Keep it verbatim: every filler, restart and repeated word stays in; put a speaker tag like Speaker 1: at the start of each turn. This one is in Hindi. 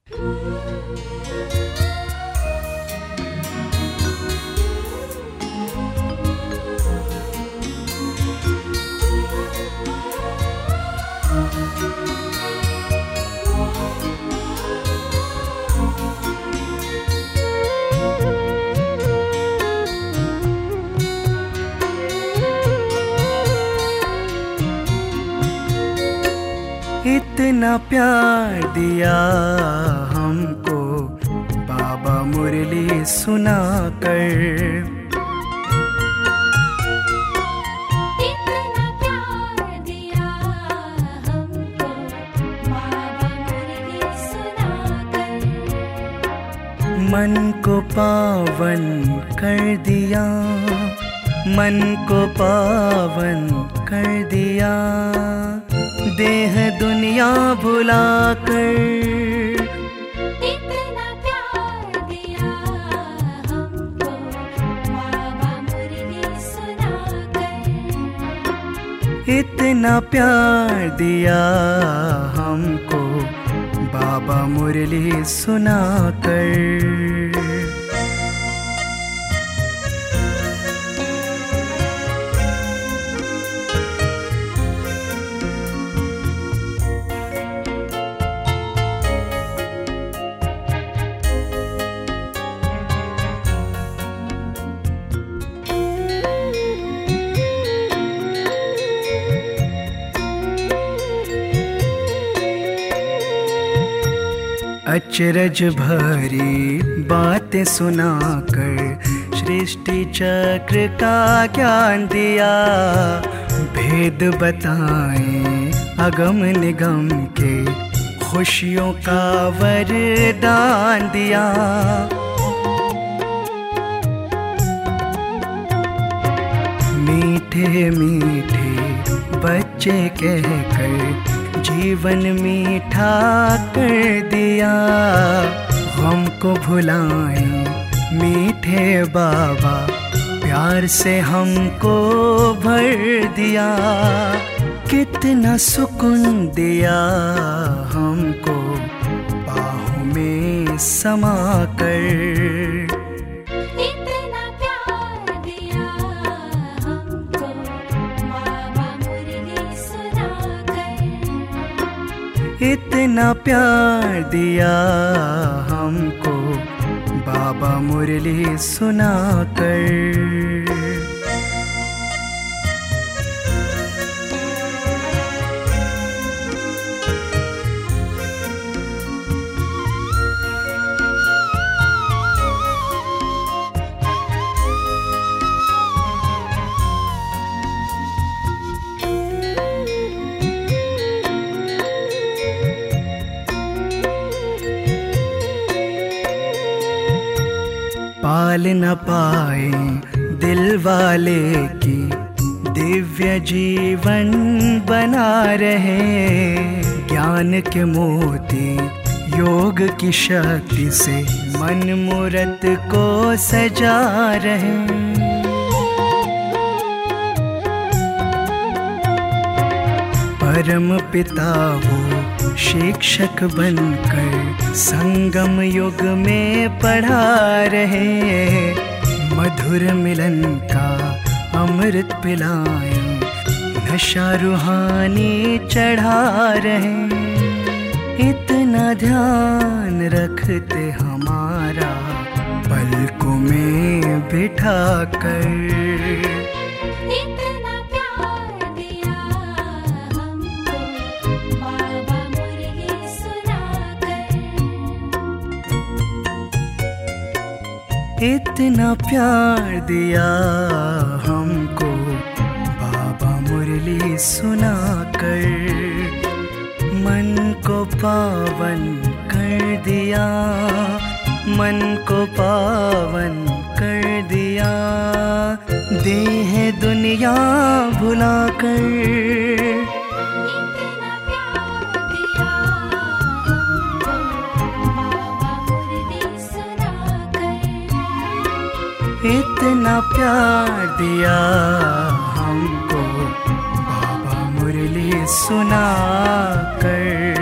Speaker 1: इतना प्यार दिया हमको बाबा मुरली सुना कर,
Speaker 2: इतना प्यार दिया हमको बाबा मुरली सुना कर,
Speaker 1: मन को पावन कर दिया, मन को पावन कर दिया, देह दुनिया भुला कर।
Speaker 2: इतना प्यार दिया हमको बाबा मुरली सुना कर,
Speaker 1: इतना प्यार दिया हमको बाबा मुरली सुना कर। अचरज भरी बातें सुनाकर सृष्टि चक्र का ज्ञान दिया, भेद बताएं अगम निगम के खुशियों का वरदान दिया। मीठे मीठे बच्चे कहकर जीवन मीठा कर दिया, हमको भुलाए मीठे बाबा प्यार से हमको भर दिया। कितना सुकून दिया हमको बाहों में समा कर,
Speaker 2: इतना प्यार दिया हमको बाबा मुरली सुना कर,
Speaker 1: इतना प्यार दिया हमको बाबा मुरली सुना कर। पाल न पाए दिल वाले की दिव्य जीवन बना रहे, ज्ञान के मोती योग की शक्ति से मन मूरत को सजा रहे। परम पिता वो शिक्षक बनकर संगम युग में पढ़ा रहे, मधुर मिलन का अमृत पिलाए नशा रूहानी चढ़ा रहे। इतना ध्यान रखते हमारा पलकों में बिठा कर, इतना प्यार दिया हमको बाबा मुरली सुना कर, मन को पावन कर दिया, मन को पावन कर दिया, देह दुनिया भुला कर। इतना प्यार दिया हमको बाबा मुरली सुना कर।